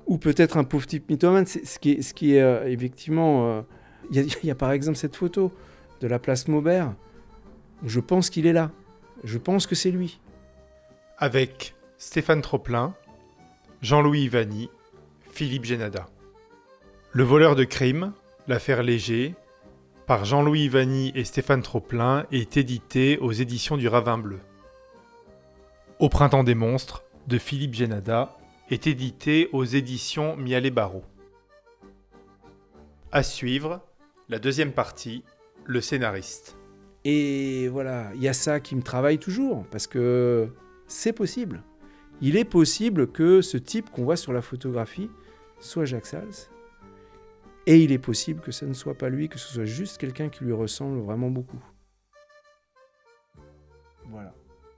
ou peut-être un pauvre type mythomane. Ce qui est effectivement... Il y a par exemple cette photo de la place Maubert. Je pense qu'il est là. Je pense que c'est lui. Avec Stéphane Troplin, Jean-Louis Vanni, Philippe Génada. Le voleur de crime, l'affaire Léger, par Jean-Louis Vanni et Stéphane Troplin, est édité aux éditions du Ravin Bleu. Au printemps des monstres, de Philippe Génada, est édité aux éditions Mialet Barreau. À suivre, la deuxième partie, le scénariste. Et voilà, il y a ça qui me travaille toujours, parce que c'est possible. Il est possible que ce type qu'on voit sur la photographie soit Jacques Sals. Et il est possible que ça ne soit pas lui, que ce soit juste quelqu'un qui lui ressemble vraiment beaucoup. Voilà.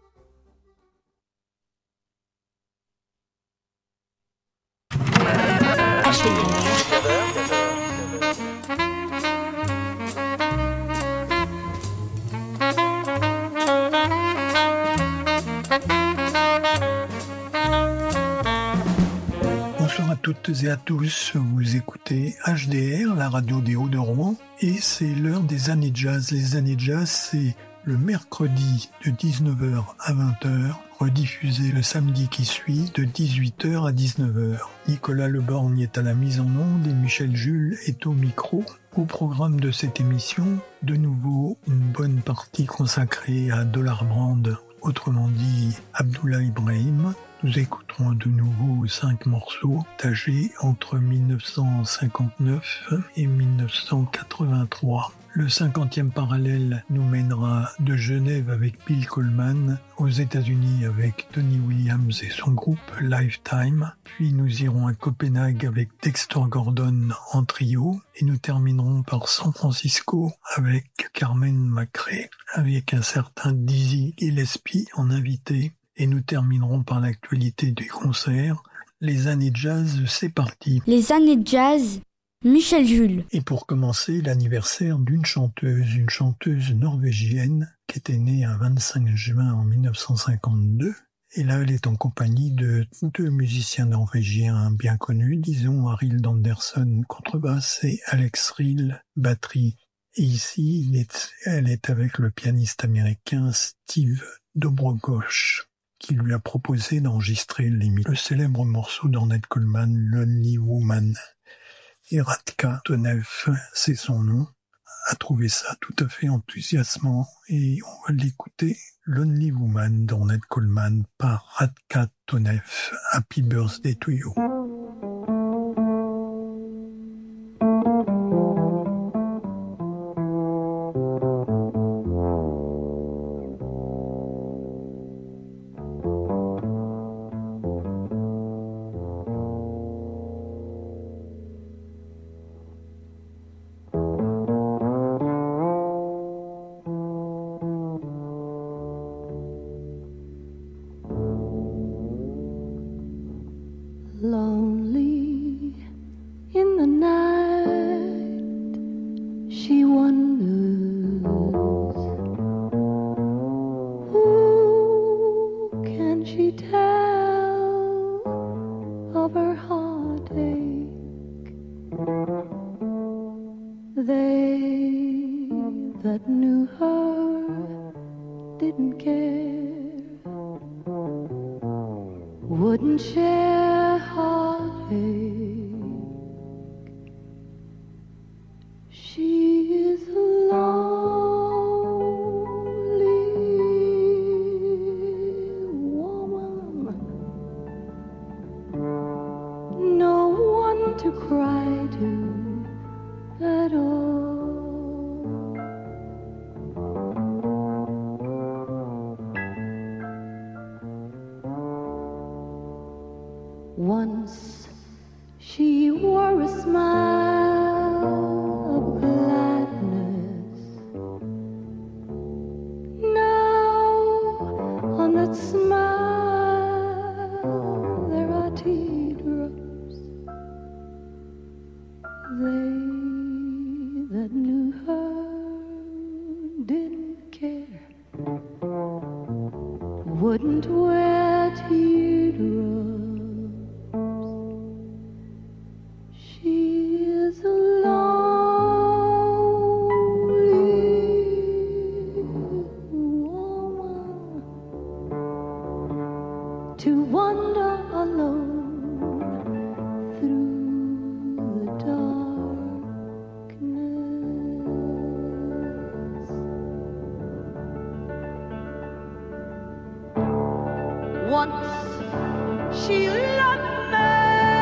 Bonsoir à toutes et à tous, vous écoutez HDR, la radio des Hauts-de-Rouen, et c'est l'heure des années jazz. Les années jazz, c'est le mercredi de 19h à 20h, rediffusé le samedi qui suit de 18h à 19h. Nicolas Leborgne est à la mise en onde et Michel Jules est au micro. Au programme de cette émission, de nouveau une bonne partie consacrée à Dollar Brand, autrement dit Abdullah Ibrahim. Nous écouterons de nouveau 5 morceaux âgés entre 1959 et 1983. Le 50e parallèle nous mènera de Genève avec Bill Coleman, aux États-Unis avec Tony Williams et son groupe Lifetime, puis nous irons à Copenhague avec Dexter Gordon en trio, et nous terminerons par San Francisco avec Carmen McRae, avec un certain Dizzy Gillespie en invité. Et nous terminerons par l'actualité des concerts. Les années jazz, c'est parti. Les années jazz, Michel Jules. Et pour commencer, l'anniversaire d'une chanteuse norvégienne qui était née un 25 juin en 1952. Et là, elle est en compagnie de deux musiciens norvégiens bien connus, disons Arild Andersen, contrebasse, et Alex Rill, batterie. Et ici, elle est avec le pianiste américain Steve Dobrogosch, qui lui a proposé d'enregistrer le célèbre morceau d'Ornette Coleman, Lonely Woman. Et Radka Tonev, c'est son nom, a trouvé ça tout à fait enthousiasmant, et on va l'écouter, Lonely Woman d'Ornette Coleman par Radka Tonev. Happy birthday to you. Lonely in the night, she wonders, who can she tell of her heartache? They that knew her didn't care, wouldn't share heartache. She is a lonely woman, no one to cry to at all. Once she wore a smile of gladness. Now on that smile there are teardrops. They that knew her didn't care, wouldn't wear teardrops. once she loved me.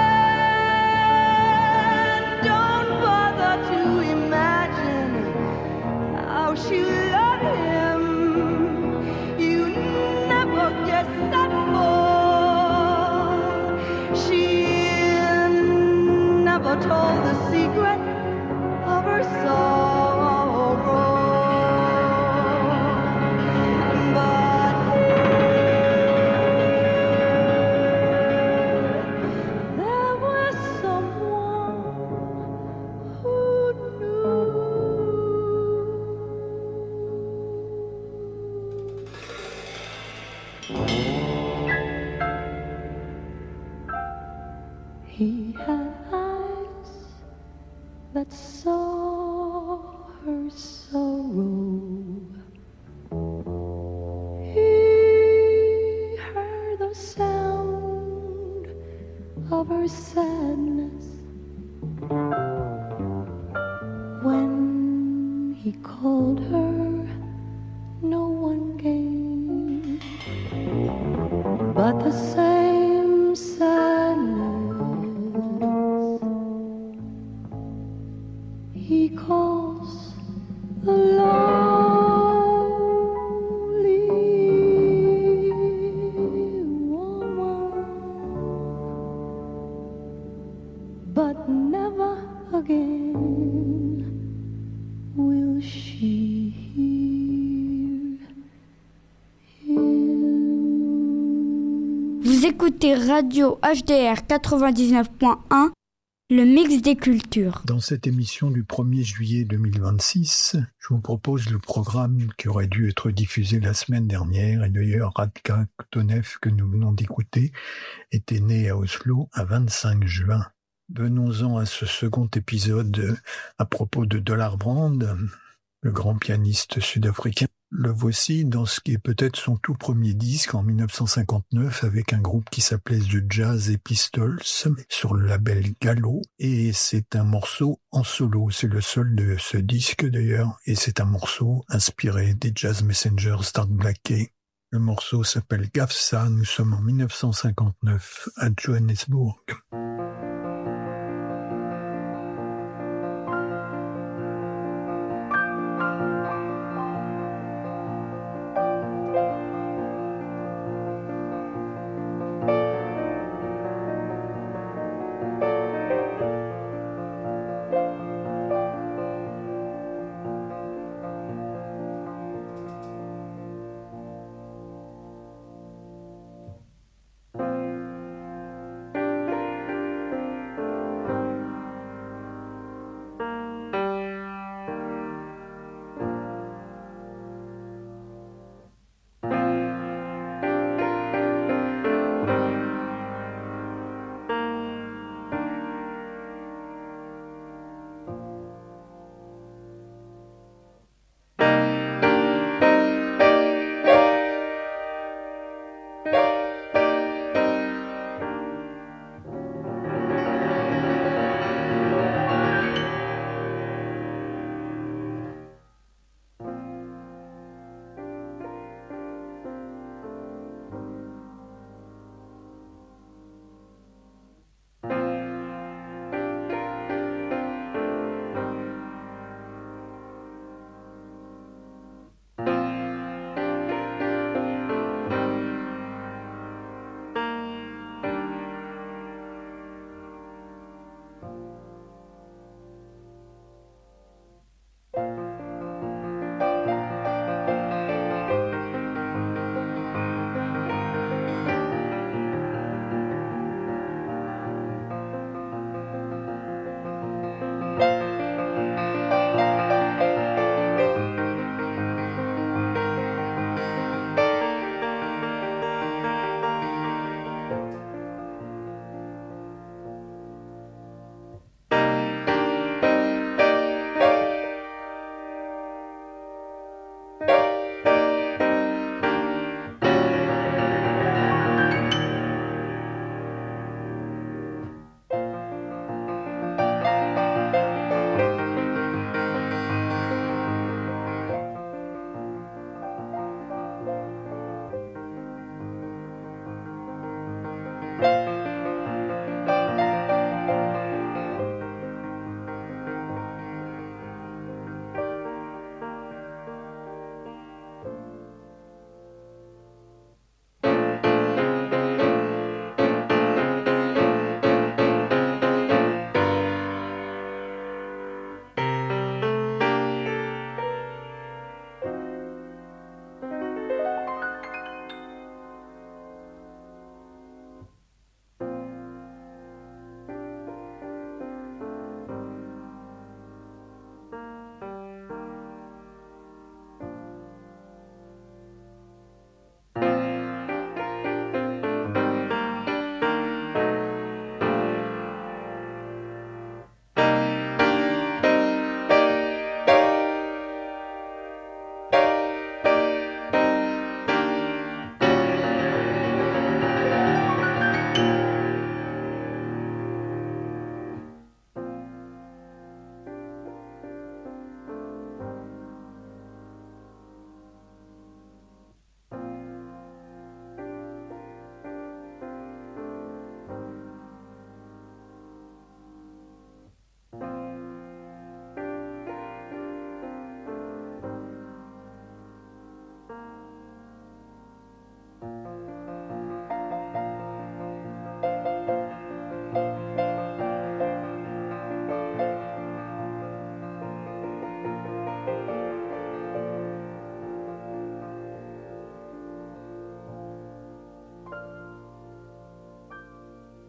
Don't bother to imagine how she loved him. You never guess that more. She never told the secret of her sorrow. But there was someone who knew. He had eyes that saw her sorrow. He heard the sound of her sadness. When he called her, no one came, but the same sadness he calls the lonely woman. But never again will she hear him. Vous écoutez Radio HDR 99.1, le mix des cultures. Dans cette émission du 1er juillet 2026, je vous propose le programme qui aurait dû être diffusé la semaine dernière. Et d'ailleurs, Radka Tonev, que nous venons d'écouter, était né à Oslo un 25 juin. Venons-en à ce second épisode à propos de Dollar Brand, le grand pianiste sud-africain. Le voici dans ce qui est peut-être son tout premier disque en 1959 avec un groupe qui s'appelait The Jazz Epistles sur le label Gallo, et c'est un morceau en solo, c'est le seul de ce disque d'ailleurs, et c'est un morceau inspiré des Jazz Messengers d'Art Blakey. Le morceau s'appelle Gafsa, nous sommes en 1959 à Johannesburg.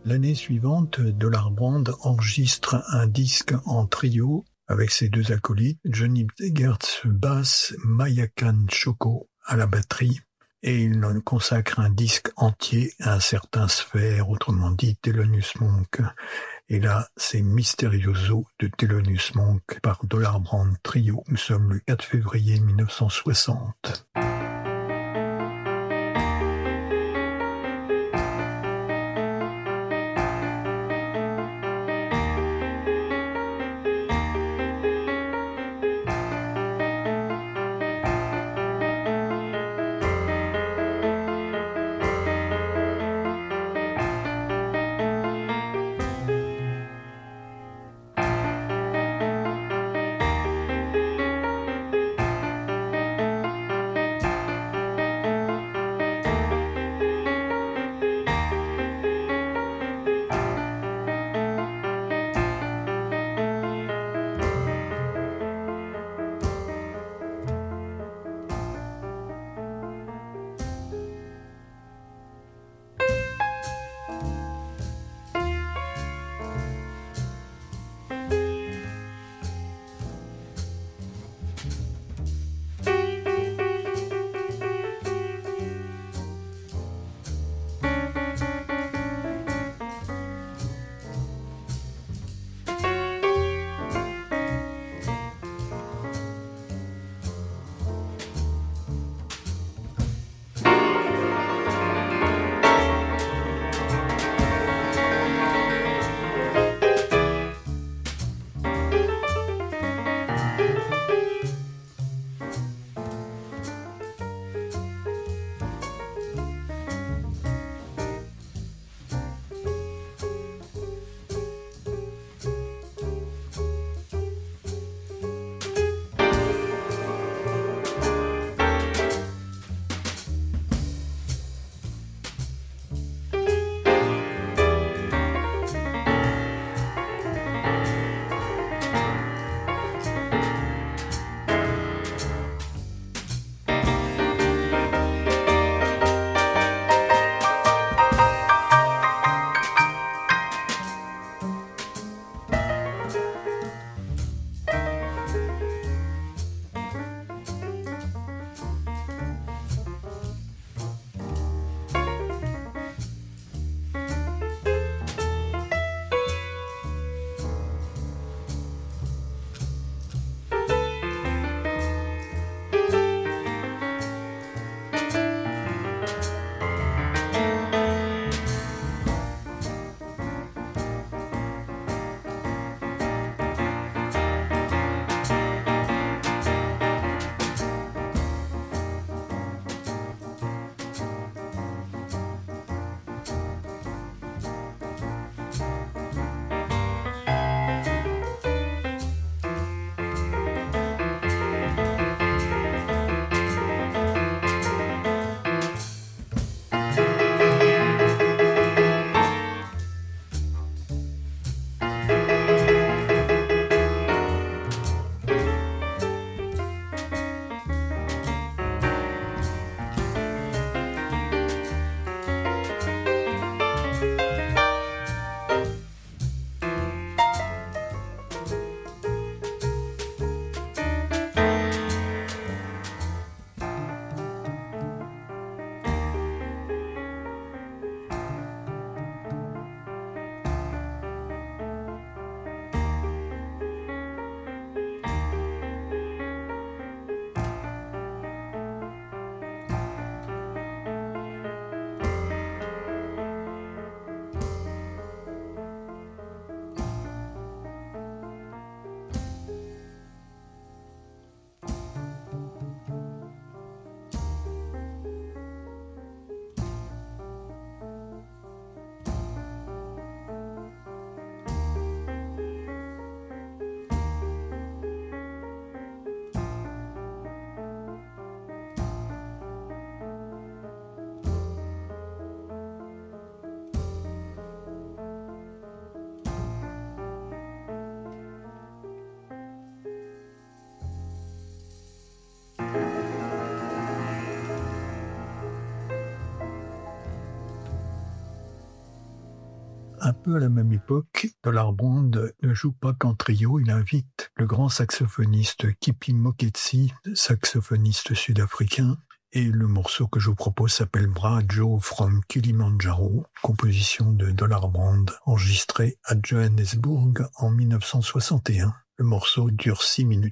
L'année suivante, Dollar Brand enregistre un disque en trio avec ses deux acolytes, Johnny Gertz basse, Mayakan Choco à la batterie, et il consacre un disque entier à un certain Sphère, autrement dit Thelonious Monk. Et là, c'est Mysterioso de Thelonious Monk par Dollar Brand Trio. Nous sommes le 4 février 1960. Un peu à la même époque, Dollar Brand ne joue pas qu'en trio, il invite le grand saxophoniste Kipi Moeketsi, saxophoniste sud-africain, et le morceau que je vous propose s'appelle Bra Joe from Kilimanjaro, composition de Dollar Brand, enregistrée à Johannesburg en 1961. Le morceau dure 6 minutes.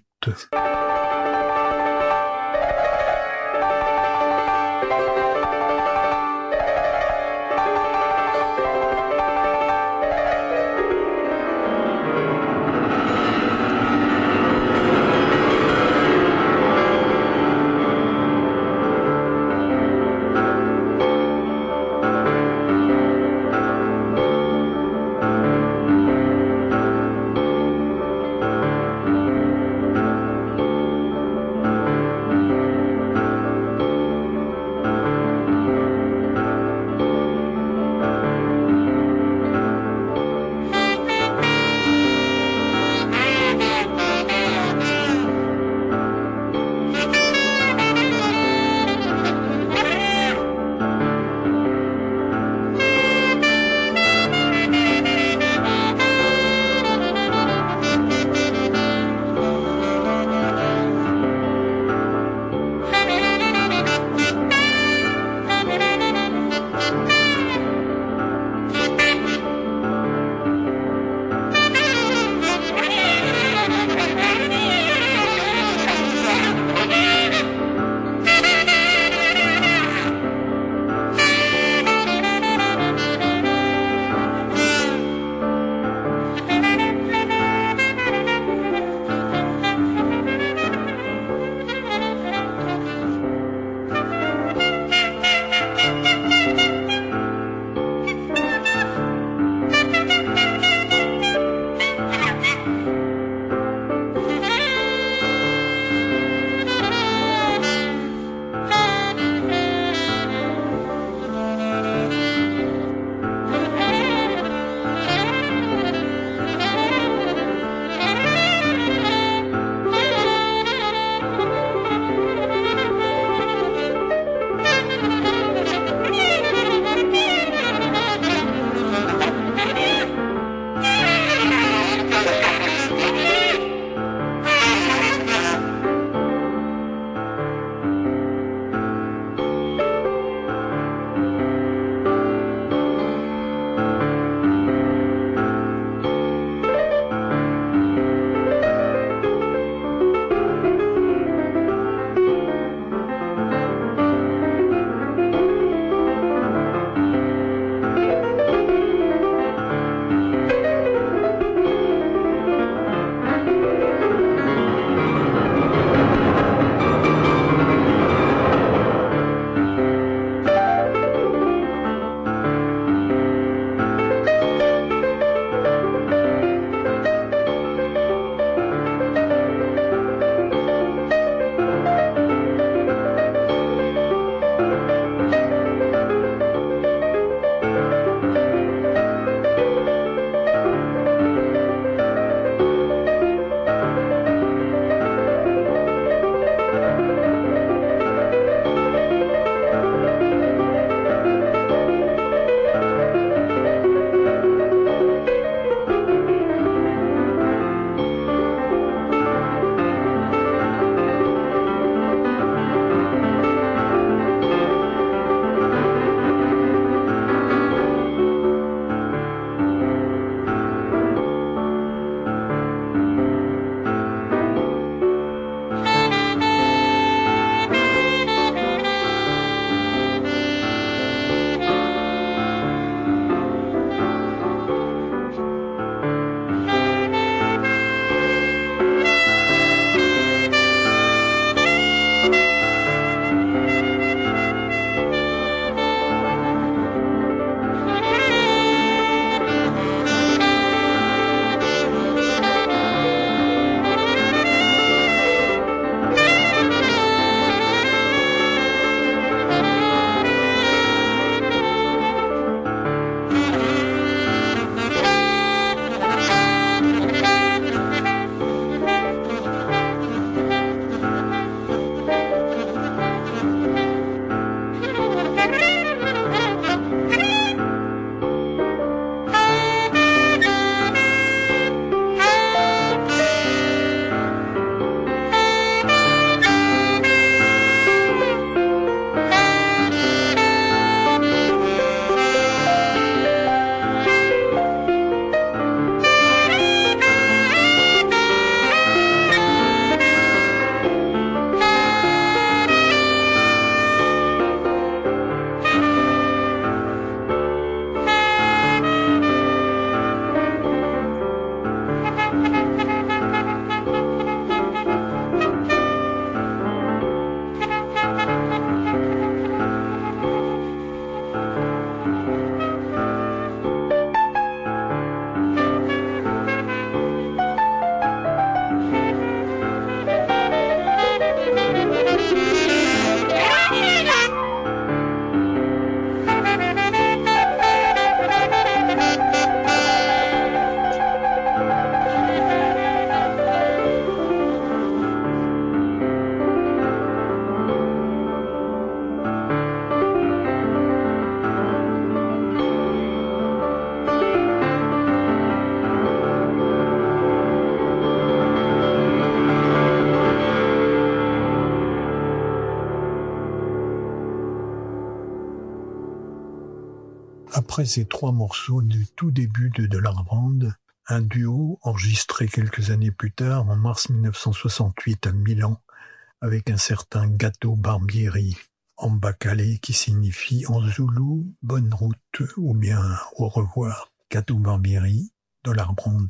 Après ces 3 morceaux du tout début de Dollar Brand, un duo enregistré quelques années plus tard, en mars 1968 à Milan, avec un certain Gato Barbieri, en bacalé qui signifie en zoulou « bonne route » ou bien « au revoir ». Gato Barbieri, Dollar Brand.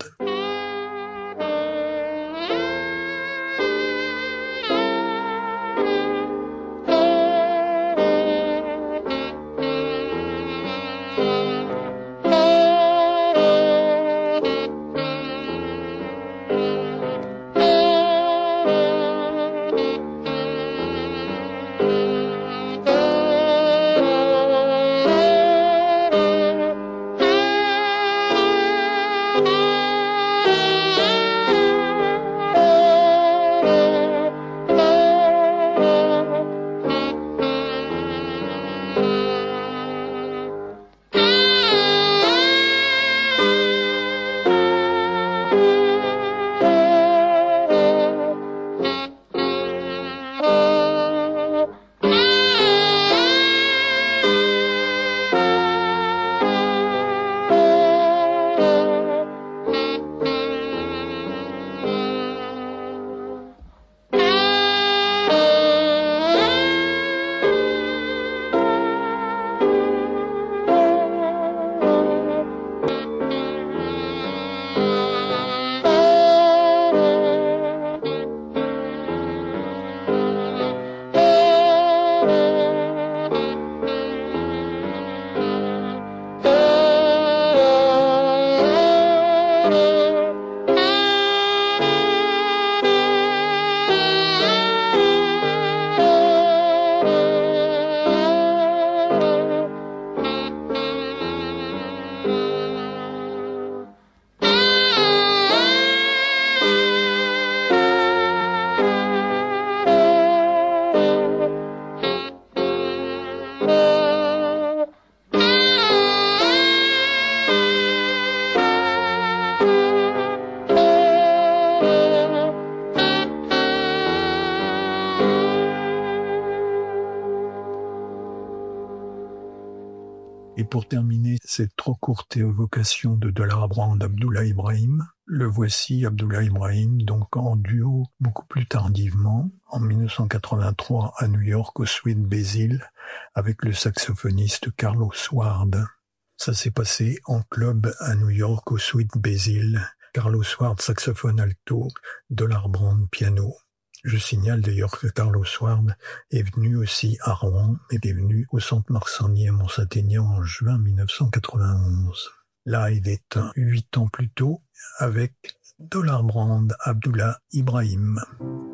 Et pour terminer cette trop courte évocation de Dollar Brand Abdullah Ibrahim, le voici Abdullah Ibrahim, donc en duo beaucoup plus tardivement, en 1983 à New York au Sweet Basil, avec le saxophoniste Carlos Ward. Ça s'est passé en club à New York au Sweet Basil, Carlos Ward saxophone alto, Dollar Brand piano. Je signale d'ailleurs que Carlos Ward est venu aussi à Rouen et est venu au Centre Marcangné à Mont-Saint-Aignan en juin 1991. Là, il est 8 ans plus tôt avec Dollar Brand Abdullah Ibrahim.